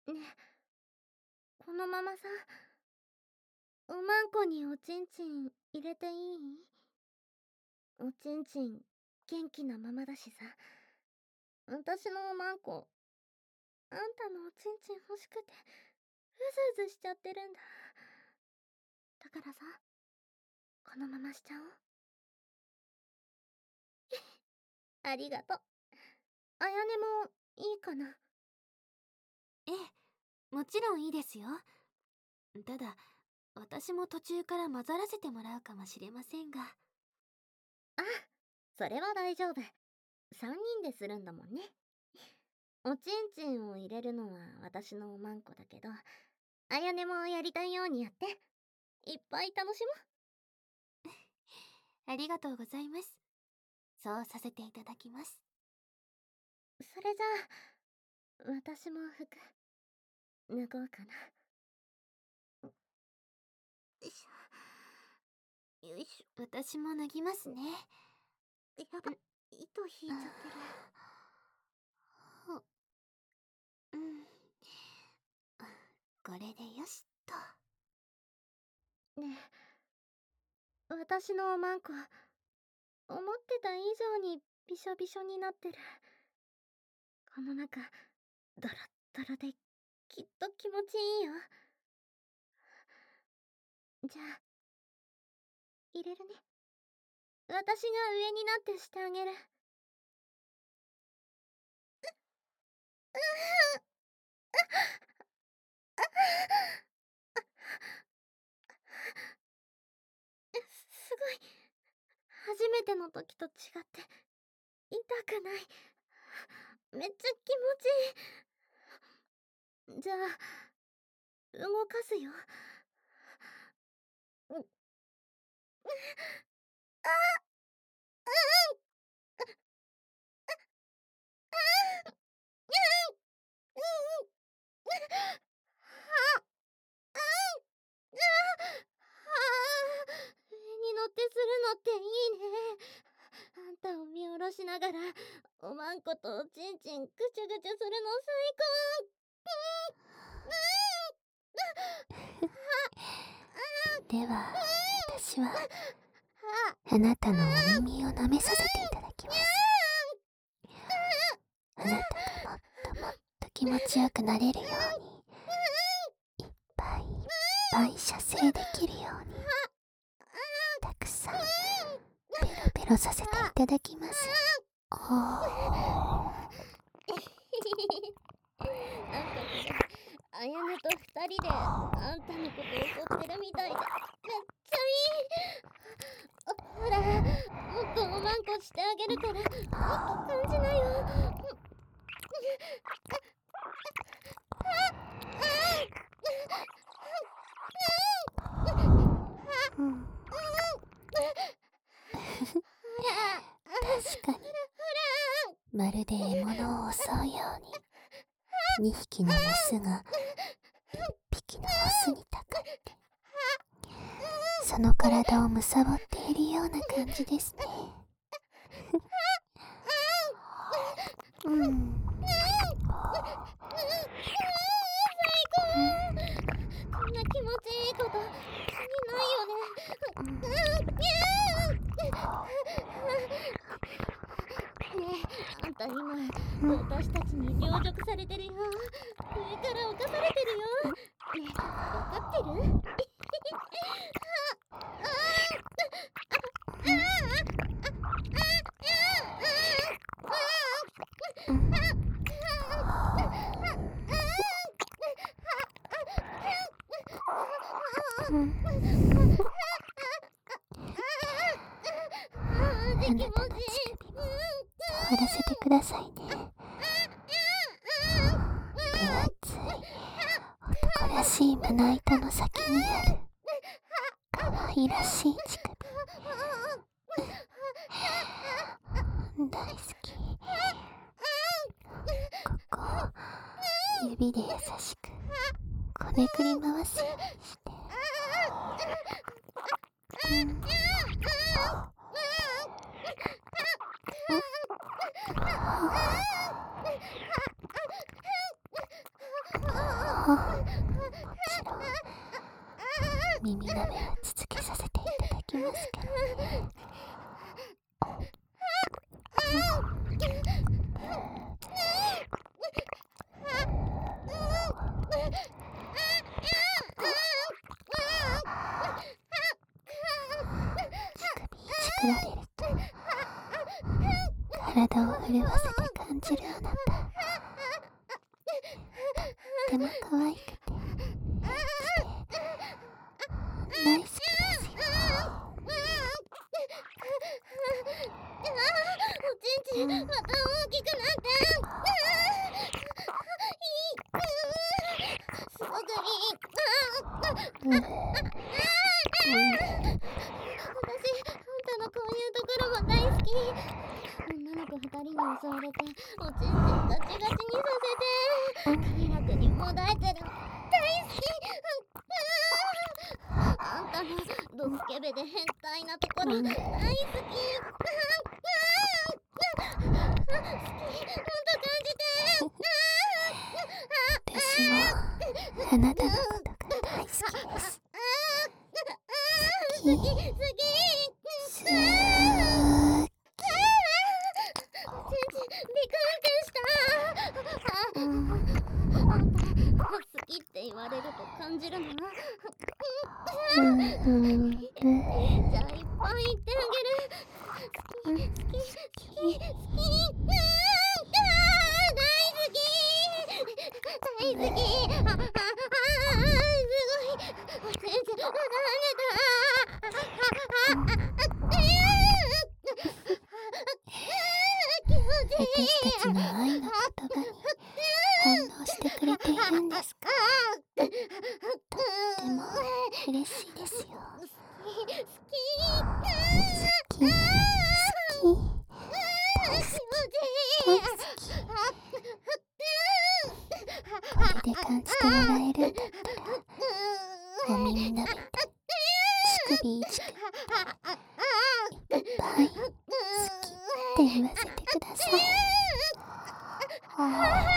ねえ、このままさ、おまんこにおちんちん入れていい？おちんちん元気なままだしさ。私のおまんこ、あんたのおちんちん欲しくて、うずうずしちゃってるんだ。だからさ、このまましちゃおう。ありがとう。あやねもいいかな？ ええ、もちろんいいですよ。ただ、私も途中から混ざらせてもらうかもしれませんが。 あ、それは大丈夫。3人でするんだもんね。おちんちんを入れるのは私のおまんこだけど、あやねもやりたいようにやって。いっぱい楽しありがとうございます。そうさせていただきます。 それじゃあ、私も服、脱ごうかな。よいしょ。よいしょ。 私も脱ぎますね。 やば、糸引いちゃってうん。これでよしと。 る。ねえ、私のおまんこ、思ってた以上にびしょびしょになってる。この中、ドロッドロで、きっと気持ちいいよ。じゃあ、入れるね。私が上になってしてあげる。すごい。初めての時と違って痛くない。めっちゃ気持ちいい。じゃあ動かすよ。うん、上に乗ってするのっていいね。あんたを見下ろしながらおまんことおちんちんぐちゅぐちゅするの最では、私は、 高。 あなたのお耳を舐めさせていただきます。あなたがもっともっと気持ちよくなれるように、いっぱいいっぱい射精できるように、たくさんペロペロさせていただきます。おー。 なんかこれ、あやねと2人であんたのことを怒ってるみたいで、めっちゃいい。ほら、もっとおまんこしてあげるから、もっと感じなよ。 うん、確かに、まるで獲物を襲うように、2匹のメスが1匹のオスにたかって、その体を貪っているような感じですね。うん。 こんな気持ちいいこと、次ないよね。ねえ、あんた今、私たちに凌辱されてるよ。上から侵されてるよ。ねえ、わかってる？気持ちいい。 触らせてくださいね。分厚い男らしい胸板の先にある可愛らしい乳首、大好き。ここを指で優しくこねくり回すようにして、 ちろん耳舐めは続けさせていただきますけどね。乳首チクられると体を震わせて感じるあなた、とても可愛くて大好きですよ。 おちんちんまた大きくなって、すごくいい。私、あんたのこういうところも大好き。女の子2人に襲われておちんちんガチガチにさせて快楽にもだえてる。大好き。あんたのドスケベで変態なところ大好き。好き。あんた感じて。 私もあなたのことが大好きです。好き、好き、好き。ちんちんビクンってした。あんた好きって言われると感じるの？じゃあいっぱい言ってあげる。好き、好き、好き、好き。大好き。すごい。おちんちん離私たちの愛の言葉に反応してくれているんですか？とっても嬉しいですよ。好き、好き、大好き。これで感じてもらえるんだったら、お耳舐めて乳首いちくいっぱい好きって言わせてください。 あ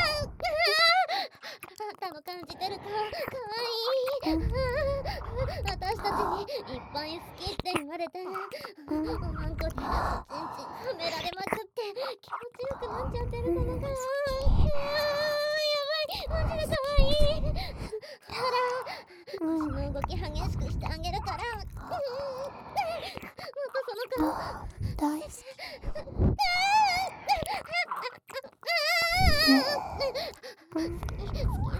んたの感じてるとかわいい。私たちにいっぱい好きって言われて、おまんこにおちんちんはめられまくって気持ちよくなっちゃってるかな。やばい、マジでかわいい。ほら、足の動き激しくしてあげるから。もっとその顔大好き。 好き、好き、好き、好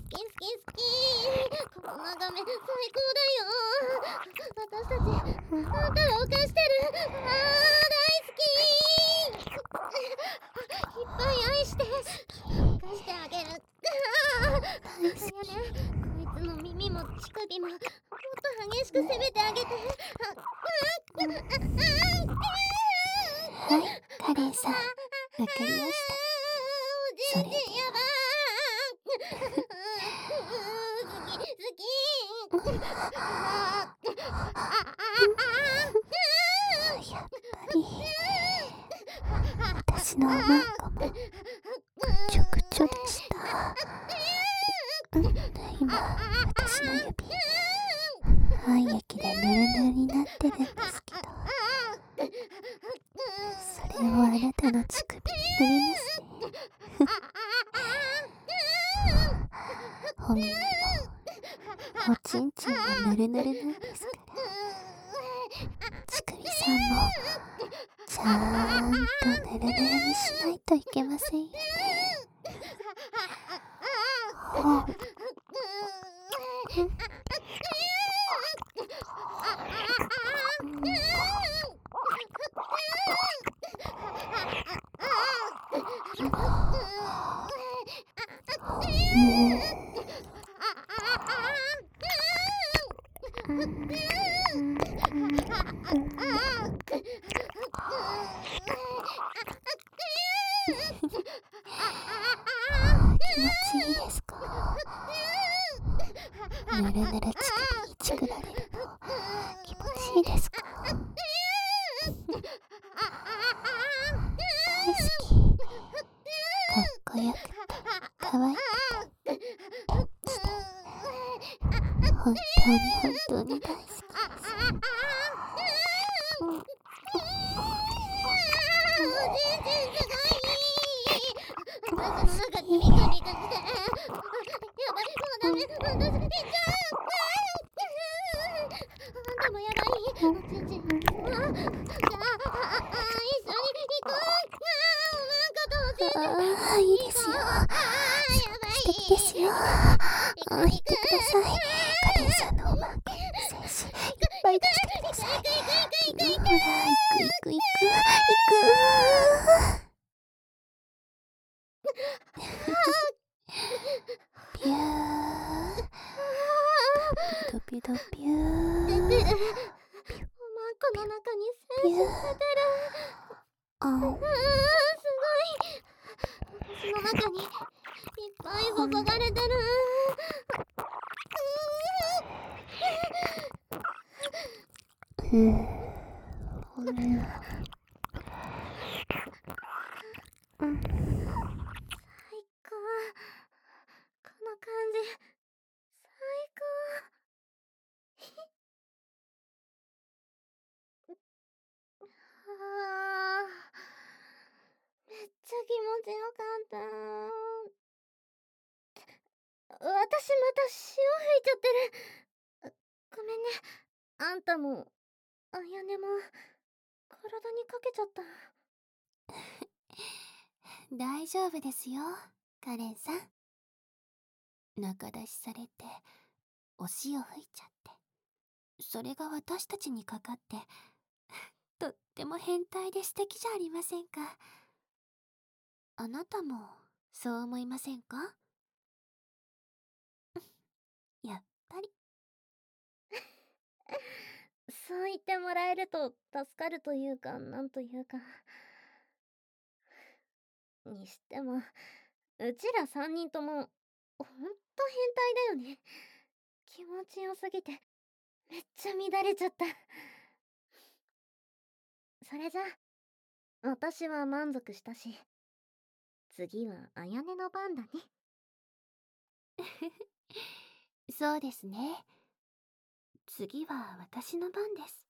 き。この眺め最高だよ。私たちあんたを犯してる。大好き。いっぱい愛して犯してあげる。そやね、こいつの耳も乳首ももっと激しく攻めてあげて。 はい、カレンさん、わかりました。それでは好き。 やっぱり私のおまんこもぐちょぐちょでした。今私の指愛液でヌルヌルになってるんですけど、それをあなたの乳首に塗りますね。お耳もおちんちんもヌルヌルなんですから、乳首さんもちゃんとヌルヌルにしないといけませんよね。ほう気持ちいいですか？ぬるぬる乳首にチクられるの気持ちいいですか？大好き。かっこよくて可愛くてずっ本当に大好きです。 おちんちんすごい。私の中でビクビクして。やばい、もうダメ、私行っちゃう。あんたもやばい。おちんちん。じゃあ、一緒に行こう。おまんことおちんちん。 いいですよ。 やばい。 素敵ですよ。言ってください。カレンさんのおまんけ精子いっぱい出してください。ほら、行く。ピュー。ドピュドピュー。 出てる。おまんこの中に精子出てる。すごい。私の中にいっぱい注がれてる。最高。この感じ最高。あー、めっちゃ気持ちよかった。私また潮吹いちゃってる。ごめんね。あんたもあやねも体にかけちゃった。 大丈夫ですよ、カレンさん。中出しされてお潮吹いちゃって、それが私たちにかかってとっても変態で素敵じゃありませんか。あなたもそう思いませんか？やっぱり。 そう言ってもらえると助かるというか、なんというか。にしても、うちら3人ともほんと変態だよね。気持ちよすぎてめっちゃ乱れちゃった。それじゃ私は満足したし、次はあやねの番だね。 そうですね。次は私の番です。